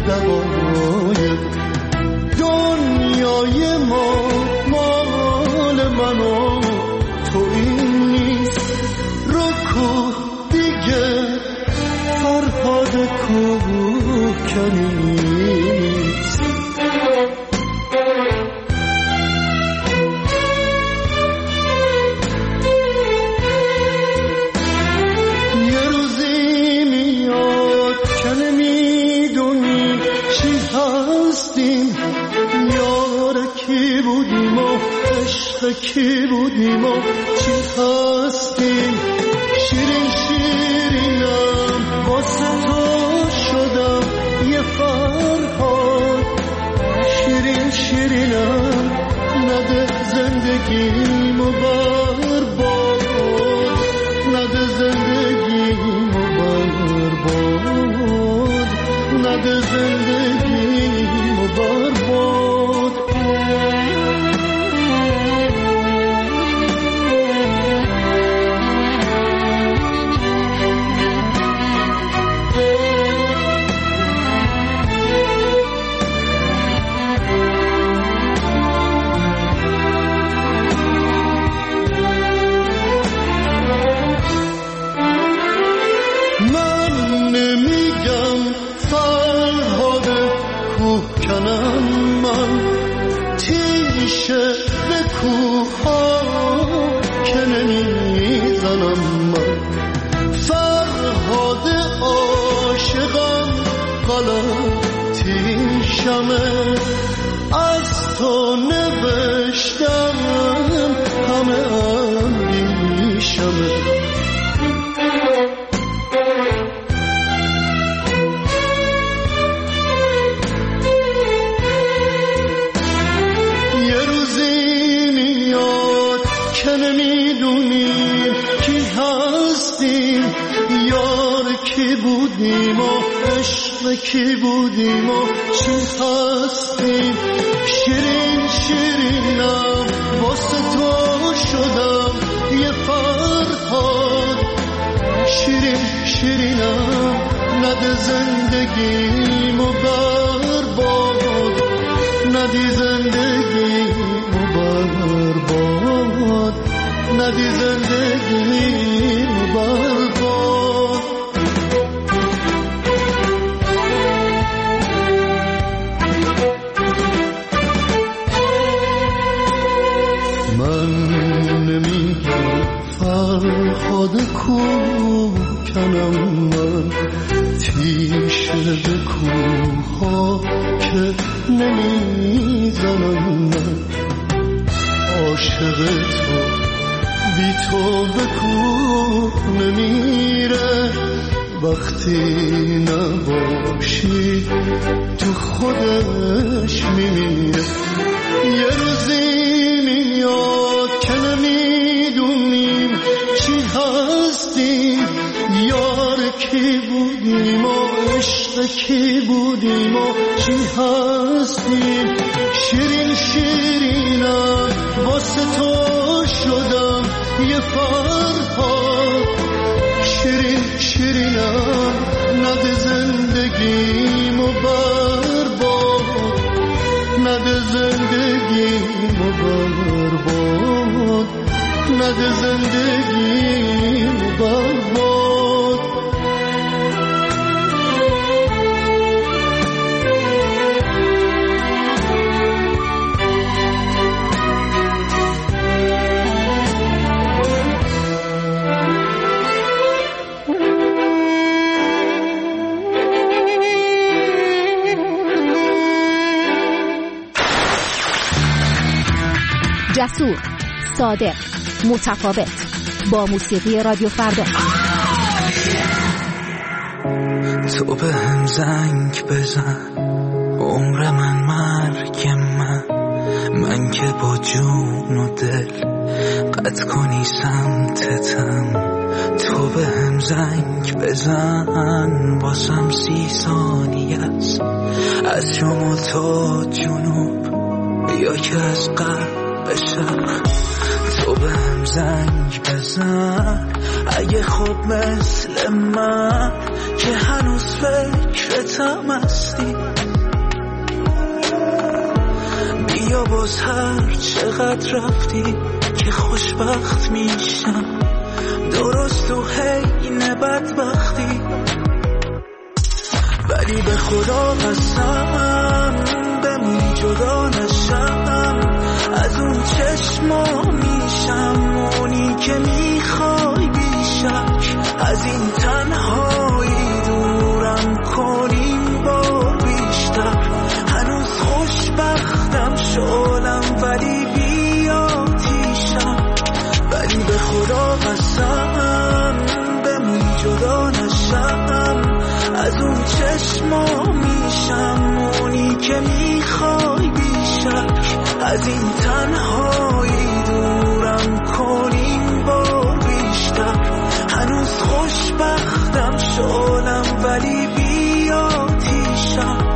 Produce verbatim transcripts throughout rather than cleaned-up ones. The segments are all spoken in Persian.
دقایق. دنیای ما مال من و تو این نیست، رکوه دیگه فرهاد کوکنی نیست. یه روزی میاد که نمیدونی چی هستیم، یار کی بودیم و عشق کی بودیم و چی هستیم. شیرین شیرینم واسه تو شدم یه فرهاد، شیرین شیرینم نده زندگیمو برباد، نده زندگیمو برباد، نده زندگیمو برباد. به کوها که نمیزنم من، فرهاد عاشقم غلطی شمه، از تو نوشتم همه اندیشمه. نمیدونیم کی هستیم، یار کی بودیم و عشق کی بودیم و چی هستیم. شیرین شیرینم واسه تو شدم یه فرهاد، شیرین شیرینم نده زندگیمو برباد، ندی زندگیمو برباد، ندی زندگیمو برباد. من نمیگم فرهاد کوکنم من، تیشه به کوها که نمیزنم من. عاشق تو بی تو به کوه نمیره، وقتی نباشی تو خودش میمیره. یه روزی میاد که نمیدونیم چی هستیم، یار کی بودیم و عشق کی بودیم و چی هستیم. شیرین شیرینم واسه تو شدم یه فرهاد، شیرین شیرینم نده زندگیمو برباد، نده زندگیمو برباد، نده زندگیمو برباد. جسور، صادق، متفاوت، با موسیقی رادیو فردا. تو به هم زنگ بزن، عمر من مرگ من، من که با جون و دل قطع کنی سمتتم. تو به هم زنگ بزن، باسم سی ثانیه است، از شما تا جنوب یا که از غرب بشم. تو بهم زنگ بزن اگه خوب مثل من که هنوز فکرتم هستی. بیا باز هر چقدر رفتی که خوشبخت میشم، درست تو حین بدبختی. ولی به خدا قسم بمونی جدا نشم از اون چشما، میشم اونی که میخوای بیشک. از این تنهایی دورم کنیم بار بیشتر. هنوز خوشبختم شعلم ولی بیا تیشم. ولی به خدا قسم بمونی جدا نشم از اون چشما، میشم اونی که میخوای بیشک. از این تنهایی دورم کنیم بار بیشتر. هنوز خوشبختم شعلم ولی بیا تیشم.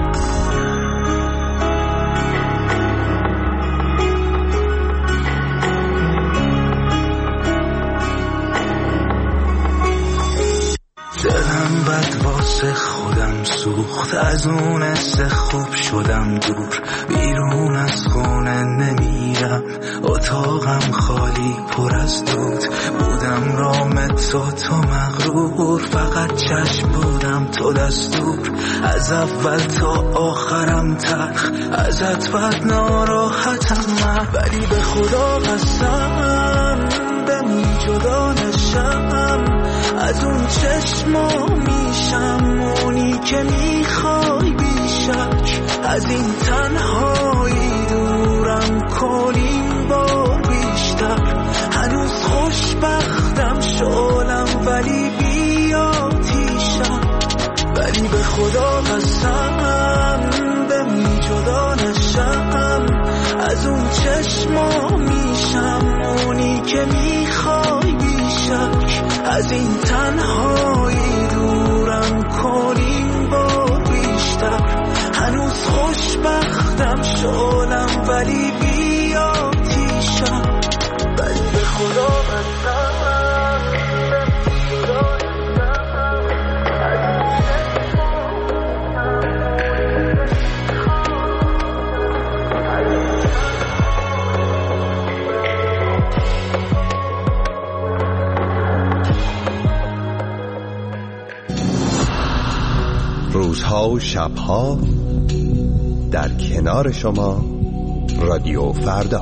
دلم بد واسه خودم سوخت، از اون حس خوب شدم دور. بیرون از خونه نمیرم، اتاقم خالی پر از دود. بودم رام تو تو مغرور، فقط چشم بودم تو دستور. از اول تا آخرم تلخ، ازت بد ناراحتم من. ولی به خدا قسم بمونی جدا نشم از اون چشما، میشم اونی که میخوای بیشک. از این تنهایی دورم کنیم بار بیشتر. هنوز خوشبختم شعلم ولی بیا تیشم. ولی به خدا قسم بمونی جدا نشم از اون چشما، میشم اونی که میخوای بیشک. از این تنهایی دورم کنیم بار بیشتر. هنوز خوشبختم شعلم ولی بیا تیشم. ولی به خدا قسم روزها و شبها در کنار شما، رادیو فردا.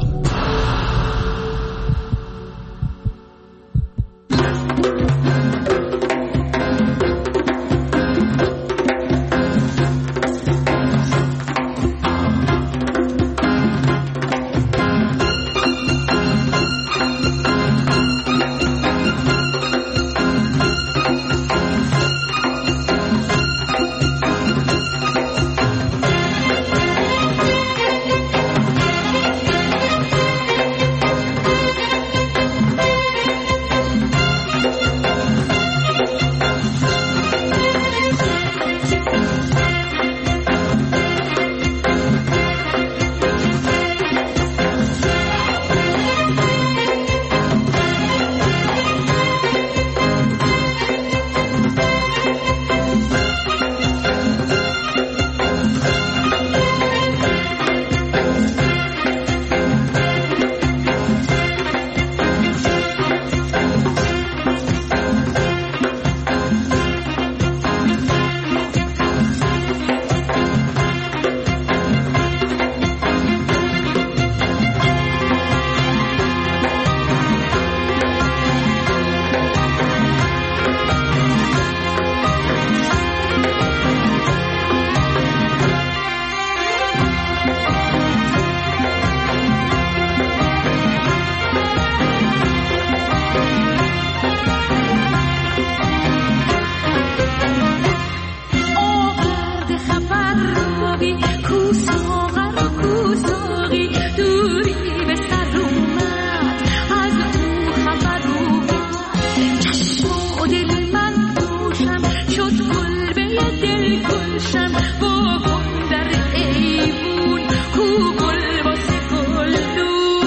با گل در ایوون کو گل واسه گل دو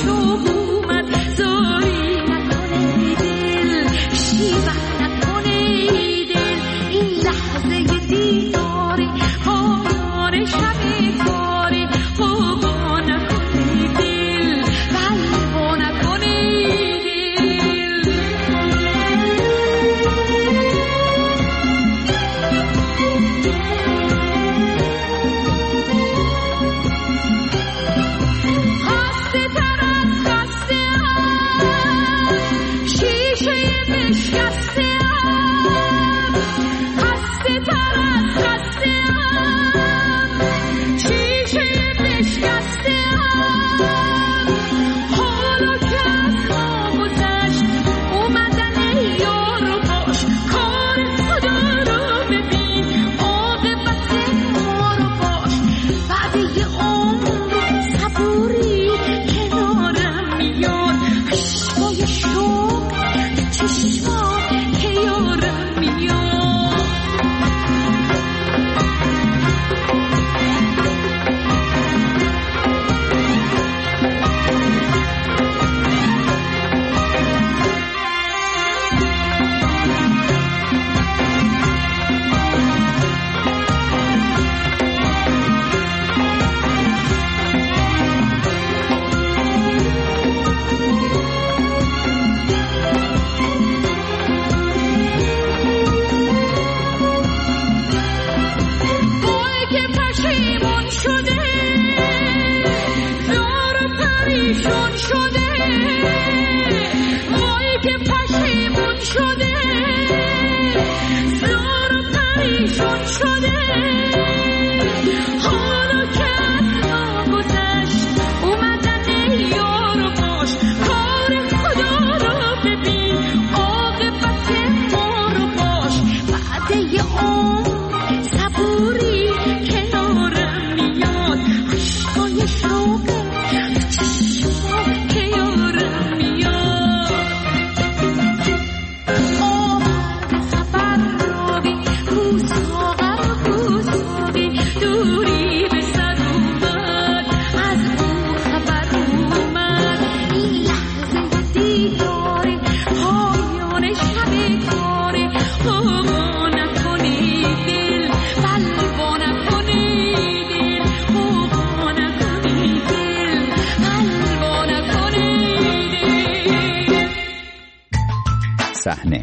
صحنه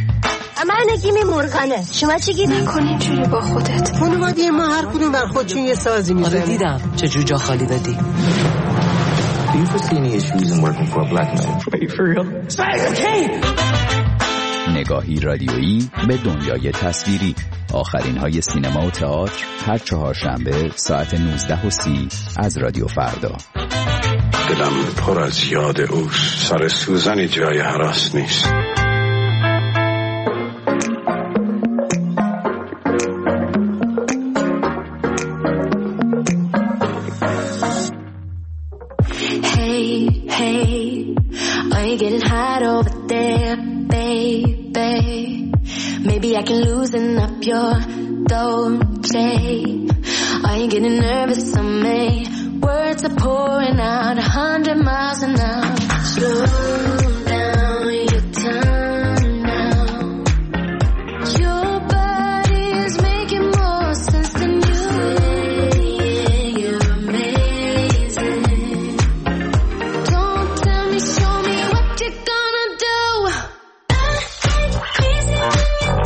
من نگیم مرغانه. شما چی گیر نکنی اینجوری با خودت؟ خانواده ما هر کدوم بر خودشون یه سازی میزنه. آره دیدم چجور جا خالی دادی. Do you foresee any issues in working for a black man? Are you for real? نگاهی رادیویی به دنیای تصویری. آخرین های سینما و تئاتر هر چهارشنبه ساعت نوزده و سی از رادیو فردا. دلم پر از یاد اوست. سر سوزنی جای هراس نیست. I can loosen up your Dolce. Are you getting nervous on me? Words are pouring out a hundred miles an hour. Slow down your time now. Your body is making more sense than you. Yeah, you're amazing. Don't tell me, show me what you're gonna do. I ain't crazy when you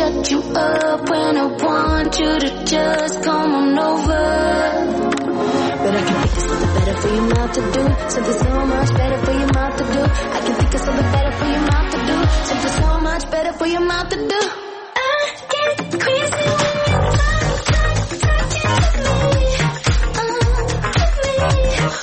shut you up when I want you to just come on over. But I can think of something better for your mouth to do, something so much better for your mouth to do. I can think of something better for your mouth to do, something so much better for your mouth to do. I get crazy when you talk, talk, talking with me. Uh, with me. Uh,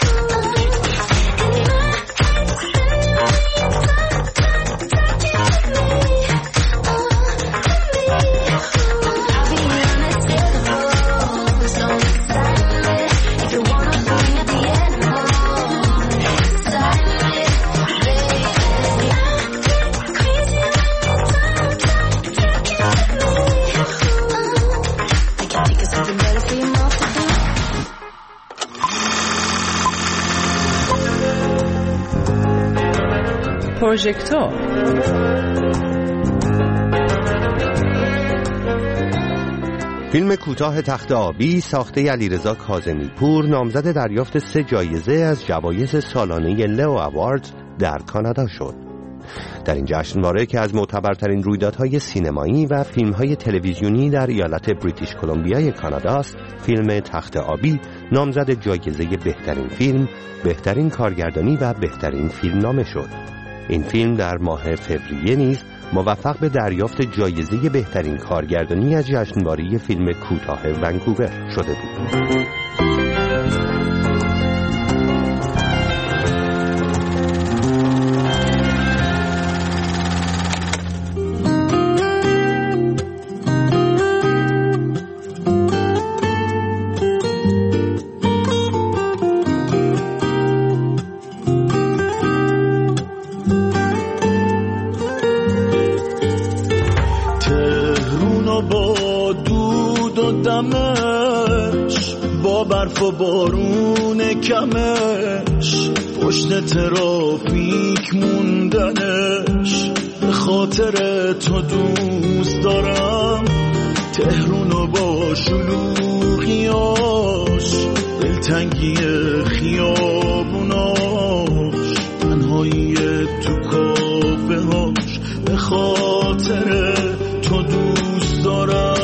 in my head, spinning when you talk, talk, talking with me. Uh, with me. Uh, I'll be honest, it's the phone, so excited. If you wanna bring it the animal, excited, baby. I get crazy when you talk, talk, talking with me. Uh, I can think of something better for your mouth to do. پروژکتور فیلم کوتاه تخت آبی ساخته علیرضا کاظمی پور نامزد دریافت سه جایزه از جوایز سالانه لئو اواردز در کانادا شد. در این جشنواره که از معتبرترین رویدادهای سینمایی و فیلم‌های تلویزیونی در ایالت بریتیش کلمبیای کانادا است، فیلم تخت آبی نامزد جایزه بهترین فیلم، بهترین کارگردانی و بهترین فیلمنامه شد. این فیلم در ماه فوریه نیز موفق به دریافت جایزه بهترین کارگردانی از جشنواره فیلم کوتاه ونکوور شده بود. با برف و بارون کمش، پشت ترافیک موندنش، به خاطر تو دوست دارم تهرونو با شلوغیاش، دلتنگی خیابوناش، تنهایی تو کافه هاش، به خاطر تو دوست دارم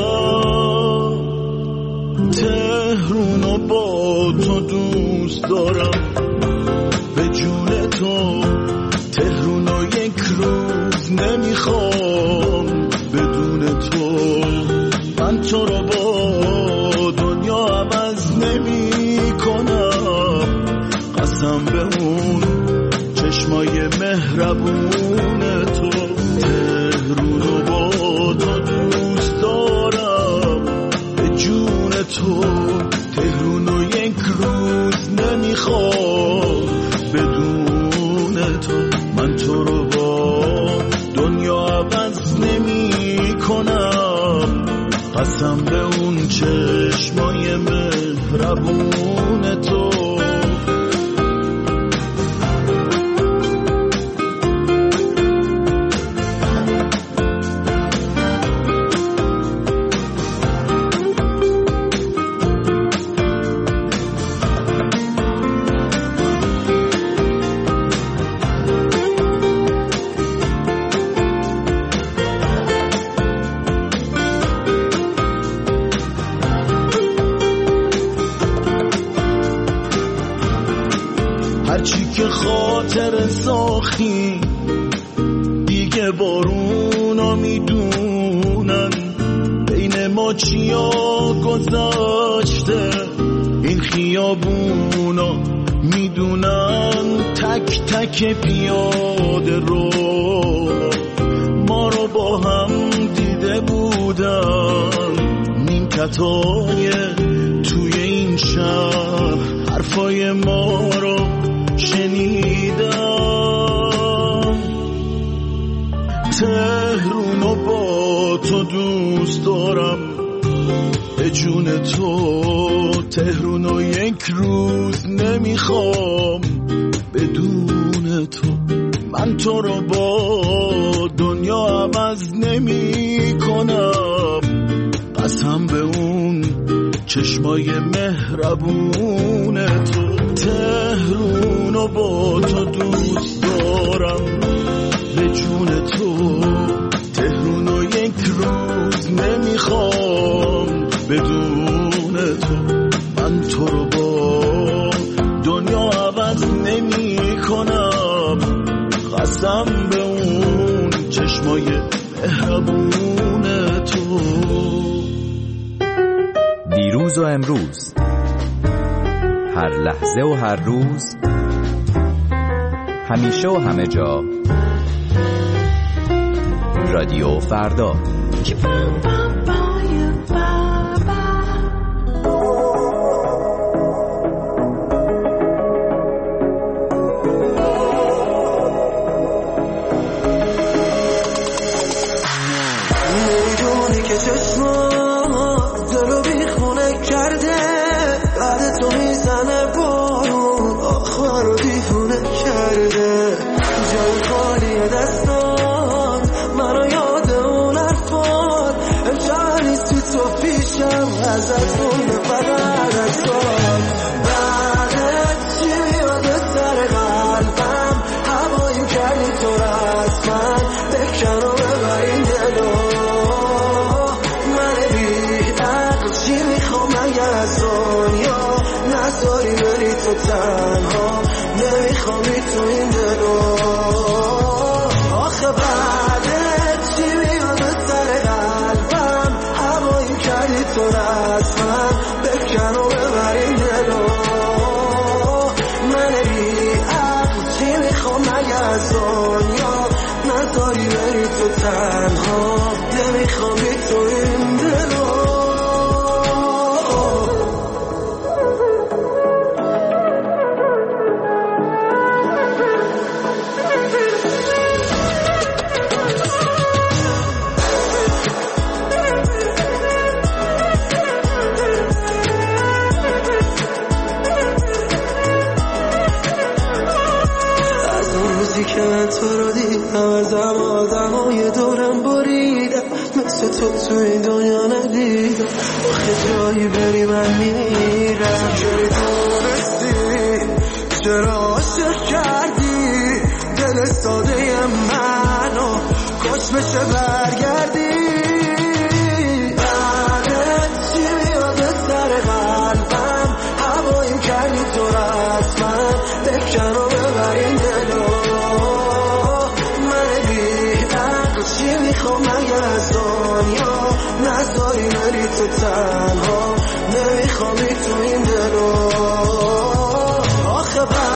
تهرونو با تو دوست دارم، به جون تو تهرونو یک روز نمیخوام بدون تو، من تو رو با دنیا عوض نمی کنم، قسم به اون چشمای مهربون تو، تهرونو با تو دوست دارم، به جون تو تهرونو یک روز نمیخوام بدون تو، من تو رو با دنیا عوض نمی کنم، قسم به اون چشمای مهربون تو. هرچی که خاطر ساختی دیگه بارونا میدونن، بین ما چیا گذاشته این خیابونا میدونن، تک تک پیاده رو ما رو با هم دیده بودن، نیمکتای توی این شهر حرفای ما رو شنیدم، تهرونو با تو دوست دارم، به جون تو تهرونو یک روز نمیخوام بدون تو، من تو رو با دنیا عوض نمی کنم، قسم به اون چشمای مهربون تو، تهرونو با تو دوست دارم، به جون تو تهرونو یک روز میرسم به اون چشمای مهربون تو. دیروز و امروز، هر لحظه و هر روز، همیشه و همه جا، رادیو فردا. نمیدونی که چشمات دلو بیخونه کرده، بعد تو میزنه بارون آخر رو دیوونه کرده. جای خالی دستان منو یاد اون حرفات، امشب نیست تو تو پیشم ازت مونده فقط اکسات. بعدت چی میاد سر قلبم، هوایی کردی تو رسمن بکن و ببر این دلو. من بی عقل چی میخوام اگر از دنیا نذاری بری تو تنها، نمیخوامی تو این دلو. آخه بعدت چی میاد سر قلبم، هوایی کردی تو رسمن بکن و ببر این دلو. من بی عقل چی میخوام اگر از دنیا نذاری بری تو تنها، نمیخوامی تو این دلو. که من تو رو دیدم، از آدم های دورم بریدم، مثل تو تو این دنیا ندیدم. آخه جایی بری من میرم. چجوری تونستی، چرا عاشق کردی دل ساده منو، کاش بشه برگردی.